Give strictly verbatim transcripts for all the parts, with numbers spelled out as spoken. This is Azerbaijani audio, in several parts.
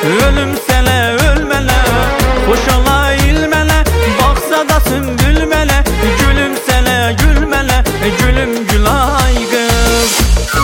ölüm sənə ölmələ, xoş ola ilmələ, baxsa da sümbülmələ, gülüm sənə gülmələ, gülüm gülay qız.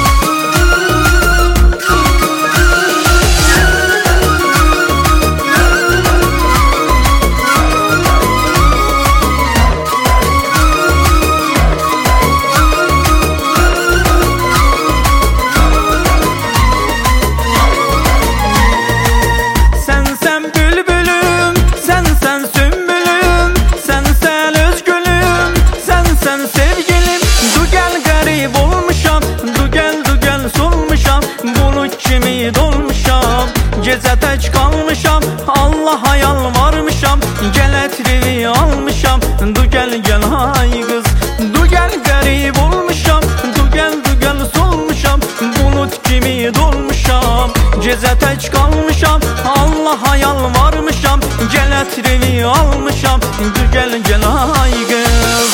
Gecə tək qalmışam, Allaha yalvarmışam, gəl ətrini almışam, du gəl gəl ay qız. Du gəl qərib olmuşam, du gəl du gəl solmuşam, bulut kimi dolmuşam. Gecə tək qalmışam, Allaha yalvarmışam, gəl ətrini almışam, du gəl gəl ay qız.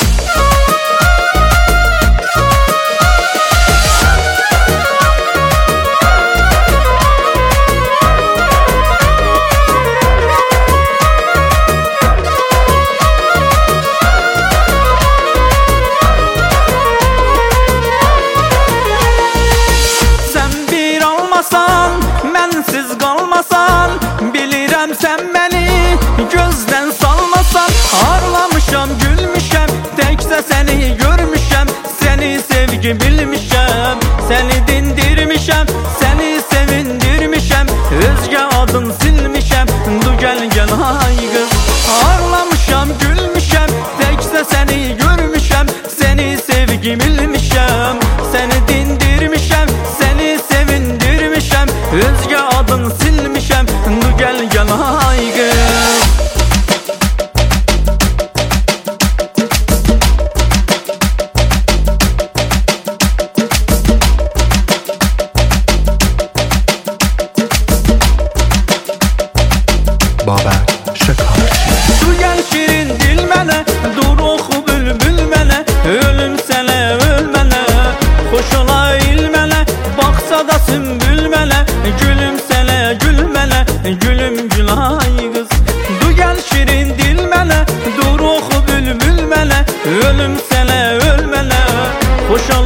Mənsiz qalmasan, bilirəm sən məni gözdən salmasan. Ağlamışam, gülmüşəm, təkcə səni görmüşəm, səni sevgi bilmişəm, səni dindirmişəm, səni sevindirmişəm, özgə adın silmişəm, du gəl gəl ay qız. Ağlamışam, gülmüşəm, təkcə səni görmüşəm, səni sevgi bilmişəm, səni dindirmişəm, səni sevindirmişəm, özgə adın silmişəm, du gəl gəl ay qız. Babək Şəkarçı. Du gəl şirin dil mənə, dur oxu bülbül mənə, ölüm sənə ölmənə, xoş ola ilmənə, baxsa da sümbül mənə, gülüm sənə gülmənə, gülüm gülay qız. Du gəl şirin dil mənə, dur oxu bülbül mənə, ölüm sənə ölmənə, xoş ola